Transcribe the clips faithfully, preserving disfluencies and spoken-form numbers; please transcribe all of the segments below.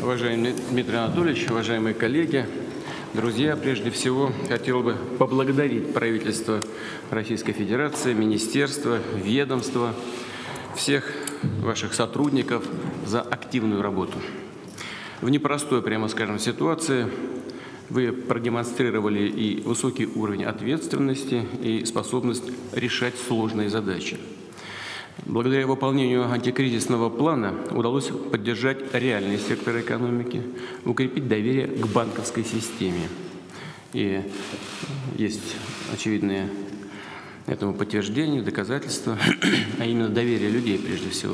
Уважаемый Дмитрий Анатольевич, уважаемые коллеги, друзья, прежде всего хотел бы поблагодарить правительство Российской Федерации, министерство, ведомство, всех ваших сотрудников за активную работу. В непростой, прямо скажем, ситуации вы продемонстрировали и высокий уровень ответственности, и способность решать сложные задачи. Благодаря выполнению антикризисного плана удалось поддержать реальный сектор экономики, укрепить доверие к банковской системе. И есть очевидные этому подтверждения, доказательства, а именно доверие людей, прежде всего,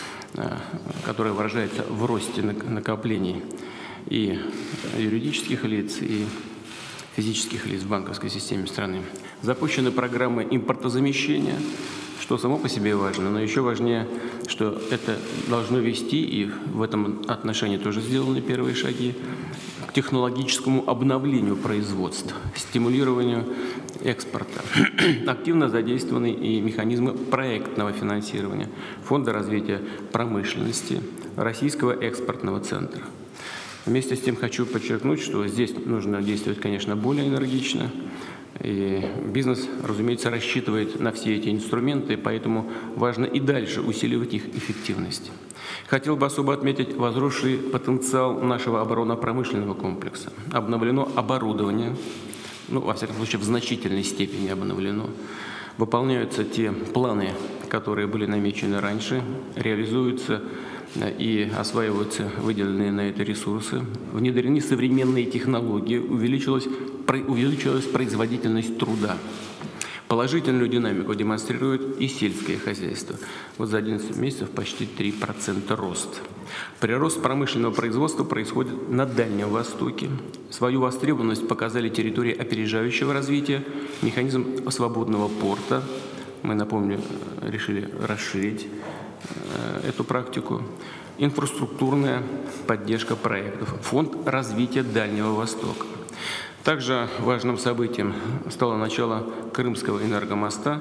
которое выражается в росте накоплений и юридических лиц, и физических лиц в банковской системе страны. Запущены программы импортозамещения, что само по себе важно, но еще важнее, что это должно вести, и в этом отношении тоже сделаны первые шаги, к технологическому обновлению производства, стимулированию экспорта. Активно задействованы и механизмы проектного финансирования Фонда развития промышленности, Российского экспортного центра. Вместе с тем хочу подчеркнуть, что здесь нужно действовать, конечно, более энергично. И бизнес, разумеется, рассчитывает на все эти инструменты, поэтому важно и дальше усиливать их эффективность. Хотел бы особо отметить возросший потенциал нашего оборонно-промышленного комплекса. Обновлено оборудование, ну, во всяком случае, в значительной степени обновлено. Выполняются те планы, которые были намечены раньше, реализуются и осваиваются выделенные на это ресурсы. Внедрены современные технологии, увеличилась, увеличилась производительность труда. Положительную динамику демонстрирует и сельское хозяйство. Вот за одиннадцать месяцев почти три процента рост. Прирост промышленного производства происходит на Дальнем Востоке. Свою востребованность показали территории опережающего развития, механизм свободного порта. Мы, напомню, решили расширить эту практику. Инфраструктурная поддержка проектов. Фонд развития Дальнего Востока. Также важным событием стало начало Крымского энергомоста.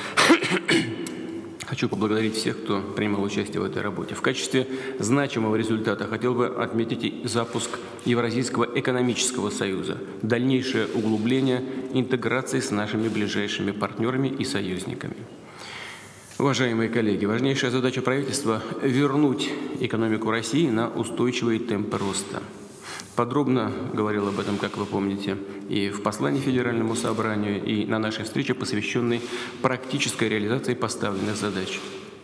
Хочу поблагодарить всех, кто принимал участие в этой работе. В качестве значимого результата хотел бы отметить и запуск Евразийского экономического союза, дальнейшее углубление интеграции с нашими ближайшими партнерами и союзниками. Уважаемые коллеги, важнейшая задача правительства – вернуть экономику России на устойчивые темпы роста. Подробно говорил об этом, как вы помните, и в послании Федеральному собранию, и на нашей встрече, посвященной практической реализации поставленных задач.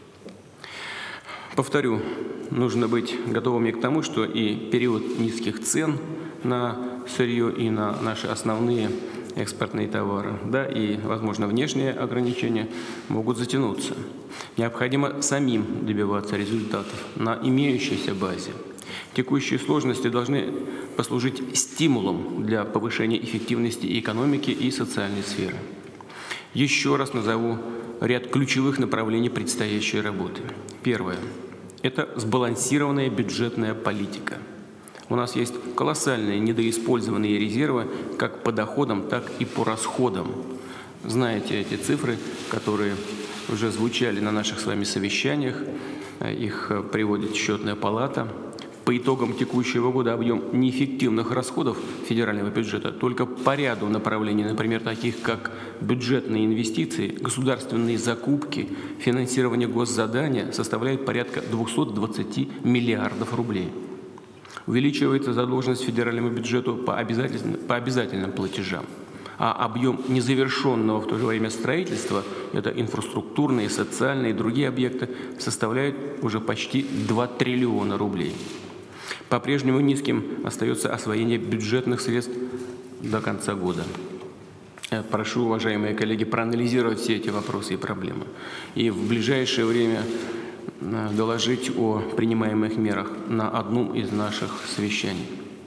Повторю, нужно быть готовыми к тому, что и период низких цен на сырье и на наши основные экспортные товары, да, и, возможно, внешние ограничения могут затянуться. Необходимо самим добиваться результатов на имеющейся базе. Текущие сложности должны послужить стимулом для повышения эффективности экономики и социальной сферы. Еще раз назову ряд ключевых направлений предстоящей работы. Первое – это сбалансированная бюджетная политика. У нас есть колоссальные недоиспользованные резервы как по доходам, так и по расходам. Знаете эти цифры, которые уже звучали на наших с вами совещаниях, их приводит счетная палата. По итогам текущего года объем неэффективных расходов федерального бюджета только по ряду направлений, например, таких как бюджетные инвестиции, государственные закупки, финансирование госзадания, составляет порядка двухсот двадцати миллиардов рублей. Увеличивается задолженность федеральному бюджету по обязательным, по обязательным платежам. А объем незавершенного в то же время строительства, это инфраструктурные, социальные и другие объекты, составляет уже почти два триллиона рублей. По-прежнему низким остается освоение бюджетных средств до конца года. Прошу, уважаемые коллеги, проанализировать все эти вопросы и проблемы. И в ближайшее время доложить о принимаемых мерах на одном из наших совещаний.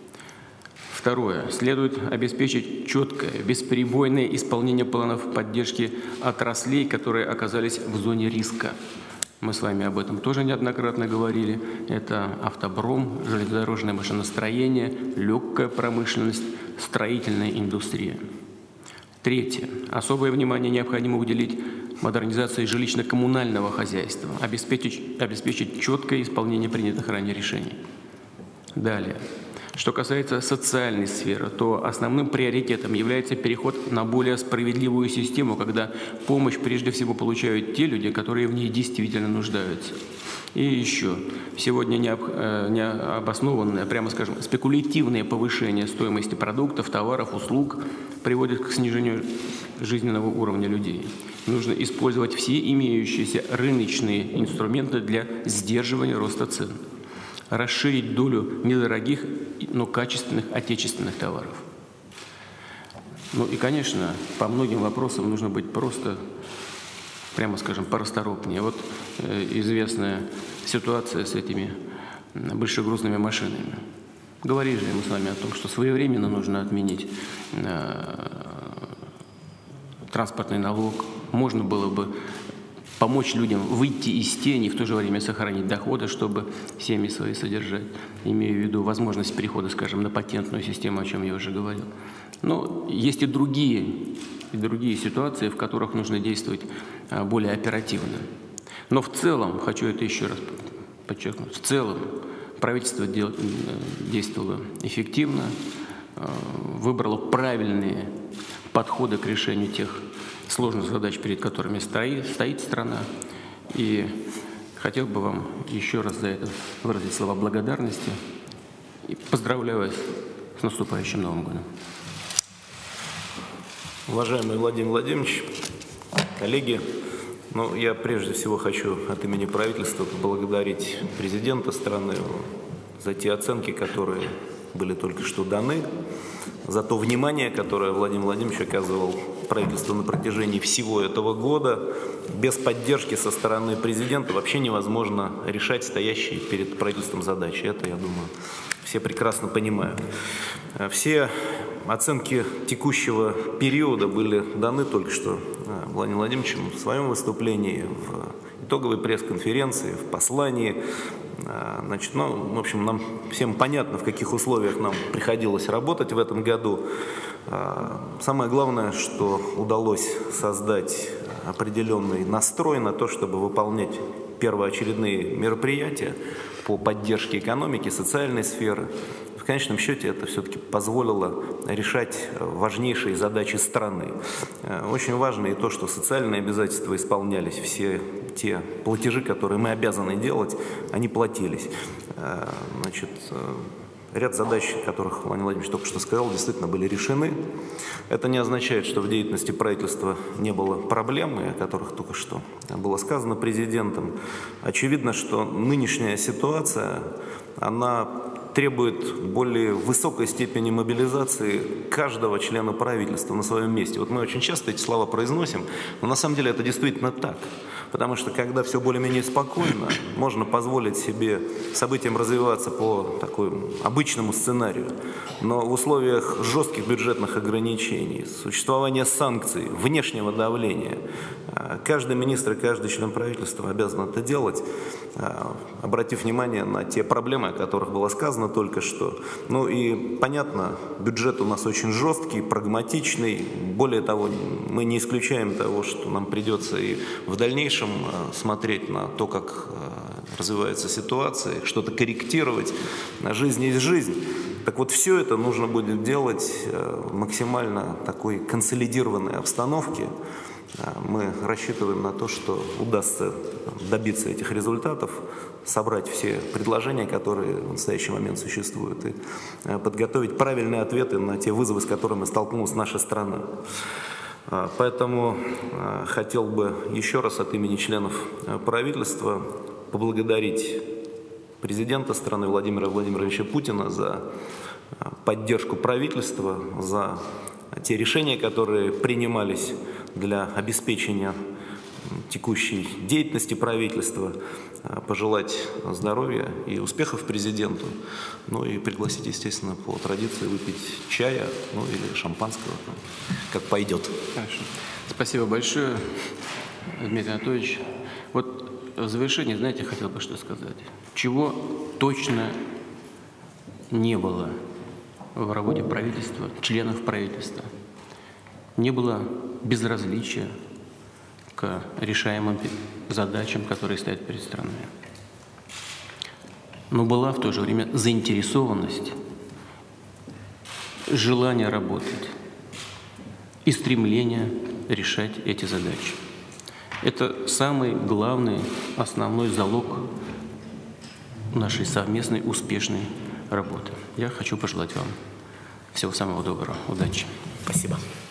Второе. Следует обеспечить четкое, бесперебойное исполнение планов поддержки отраслей, которые оказались в зоне риска. Мы с вами об этом тоже неоднократно говорили. Это автобром, железнодорожное машиностроение, легкая промышленность, строительная индустрия. Третье. Особое внимание необходимо уделить модернизации жилищно-коммунального хозяйства, обеспечить, обеспечить четкое исполнение принятых ранее решений. Далее. Что касается социальной сферы, то основным приоритетом является переход на более справедливую систему, когда помощь прежде всего получают те люди, которые в ней действительно нуждаются. И еще. Сегодня необоснованное, прямо скажем, спекулятивное повышение стоимости продуктов, товаров, услуг приводит к снижению жизненного уровня людей. Нужно использовать все имеющиеся рыночные инструменты для сдерживания роста цен. Расширить долю недорогих, но качественных отечественных товаров. Ну и, конечно, по многим вопросам нужно быть просто, прямо скажем, порасторопнее. Вот э, известная ситуация с этими большегрузными машинами. Говорили же мы с вами о том, что своевременно нужно отменить э, транспортный налог. Можно было бы помочь людям выйти из тени и в то же время сохранить доходы, чтобы семьи свои содержать, имея в виду возможность перехода, скажем, на патентную систему, о чем я уже говорил. Но есть и другие, и другие ситуации, в которых нужно действовать более оперативно. Но в целом, хочу это еще раз подчеркнуть, в целом правительство действовало эффективно, выбрало правильные подходы к решению тех сложных задач, перед которыми стоит, стоит страна. И хотел бы вам еще раз за это выразить слова благодарности. И поздравляю вас с наступающим Новым годом. Уважаемый Владимир Владимирович, коллеги, ну, я прежде всего хочу от имени правительства поблагодарить президента страны за те оценки, которые были только что даны, за то внимание, которое Владимир Владимирович оказывал правительству на протяжении всего этого года. Без поддержки со стороны президента вообще невозможно решать стоящие перед правительством задачи. Это, я думаю, все прекрасно понимают. Все оценки текущего периода были даны только что Владимиром Владимировичем в своем выступлении, в итоговой пресс-конференции, в послании. Значит, ну, в общем, нам всем понятно, в каких условиях нам приходилось работать в этом году. Самое главное, что удалось создать определенный настрой на то, чтобы выполнять первоочередные мероприятия по поддержке экономики, социальной сферы. В конечном счете это все-таки позволило решать важнейшие задачи страны. Очень важно и то, что социальные обязательства исполнялись, все те платежи, которые мы обязаны делать, они платились. Значит, ряд задач, о которых Владимир Владимирович только что сказал, действительно были решены. Это не означает, что в деятельности правительства не было проблем, о которых только что было сказано президентом. Очевидно, что нынешняя ситуация, она требует более высокой степени мобилизации каждого члена правительства на своем месте. Вот мы очень часто эти слова произносим, но на самом деле это действительно так. Потому что когда все более-менее спокойно, можно позволить себе событиям развиваться по такому обычному сценарию. Но в условиях жестких бюджетных ограничений, существования санкций, внешнего давления, каждый министр и каждый член правительства обязан это делать, обратив внимание на те проблемы, о которых было сказано только что. Ну и понятно, бюджет у нас очень жесткий, прагматичный. Более того, мы не исключаем того, что нам придется и в дальнейшем смотреть на то, как развивается ситуация, что-то корректировать. Жизнь есть жизнь. Так вот, все это нужно будет делать в максимально такой консолидированной обстановке. Мы рассчитываем на то, что удастся добиться этих результатов, собрать все предложения, которые в настоящий момент существуют, и подготовить правильные ответы на те вызовы, с которыми столкнулась наша страна. Поэтому хотел бы еще раз от имени членов правительства поблагодарить президента страны Владимира Владимировича Путина за поддержку правительства, за те решения, которые принимались для обеспечения текущей деятельности правительства, пожелать здоровья и успехов президенту, ну и пригласить, естественно, по традиции выпить чая, ну или шампанского, как пойдет. Хорошо. Спасибо большое, Дмитрий Анатольевич. Вот в завершении, знаете, хотел бы что сказать. Чего точно не было в работе правительства, членов правительства. Не было безразличия к решаемым задачам, которые стоят перед страной. но была в то же время заинтересованность, желание работать и стремление решать эти задачи. Это самый главный, основной залог нашей совместной успешной работы. Я хочу пожелать вам всего самого доброго. Удачи. Спасибо.